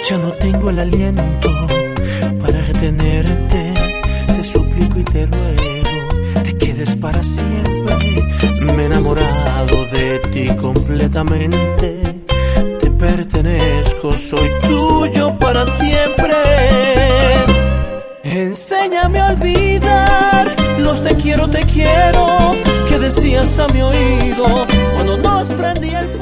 Ya no tengo el aliento para retenerte. Te suplico y te ruego, te quedes para siempre. Me he enamorado de ti completamente. Te pertenezco, soy tuyo para siempre. Enséñame a olvidar los te quiero que decías a mi oído cuando nos prendía el fuego.